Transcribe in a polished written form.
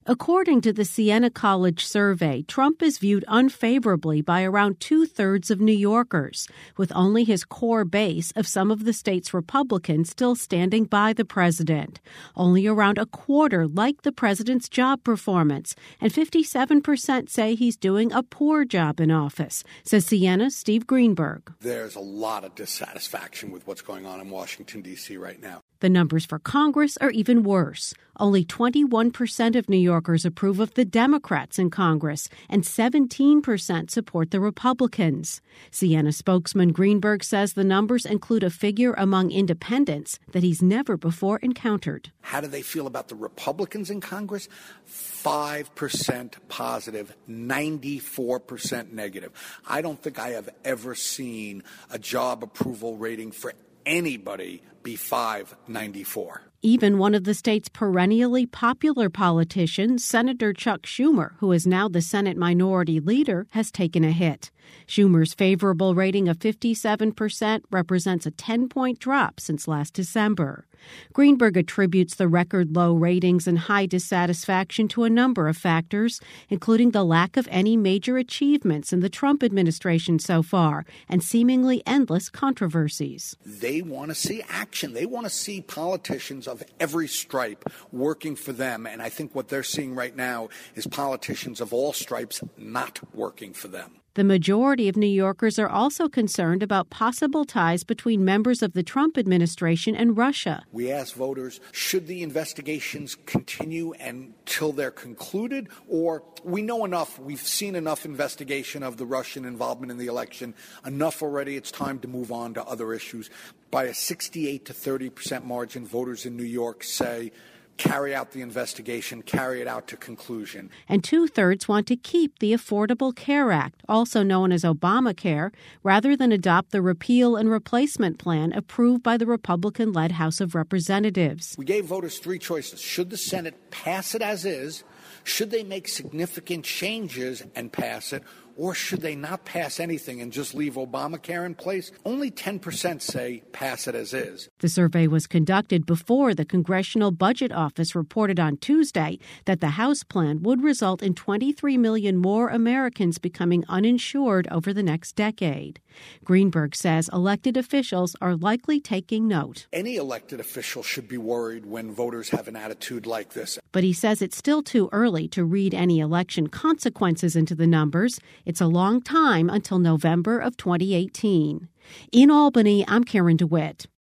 According to the Siena College survey, Trump is viewed unfavorably by around two-thirds of New Yorkers, with only his core base of some of the state's Republicans still standing by the president. Only around a quarter like the president's job performance, and 57% say he's doing a poor job in office, says Siena's Steve Greenberg. There's a lot of dissatisfaction with what's going on in Washington, D.C. right now. The numbers for Congress are even worse. Only 21% of New Yorkers approve of the Democrats in Congress, and 17% support the Republicans. Siena spokesman Greenberg says the numbers include a figure among independents that he's never before encountered. How do they feel about the Republicans in Congress? 5% positive, 94% negative. I don't think I have ever seen a job approval rating for anybody be 594. Even one of the state's perennially popular politicians, Senator Chuck Schumer, who is now the Senate Minority Leader, has taken a hit. Schumer's favorable rating of 57% represents a 10-point drop since last December. Greenberg attributes the record low ratings and high dissatisfaction to a number of factors, including the lack of any major achievements in the Trump administration so far and seemingly endless controversies. They want to see action. They want to see politicians of every stripe working for them. And I think what they're seeing right now is politicians of all stripes not working for them. The majority of New Yorkers are also concerned about possible ties between members of the Trump administration and Russia. We asked voters, should the investigations continue until they're concluded? Or we know enough, we've seen enough investigation of the Russian involvement in the election, enough already, it's time to move on to other issues. By a 68 to 30% margin, voters in New York say, carry out the investigation, carry it out to conclusion. And two-thirds want to keep the Affordable Care Act, also known as Obamacare, rather than adopt the repeal and replacement plan approved by the Republican-led House of Representatives. We gave voters three choices. Should the Senate pass it as is? Should they make significant changes and pass it? Or should they not pass anything and just leave Obamacare in place? Only 10% say pass it as is. The survey was conducted before the Congressional Budget Office reported on Tuesday that the House plan would result in 23 million more Americans becoming uninsured over the next decade. Greenberg says elected officials are likely taking note. Any elected official should be worried when voters have an attitude like this. But he says it's still too early to read any election consequences into the numbers. It's a long time until November of 2018. In Albany, I'm Karen DeWitt.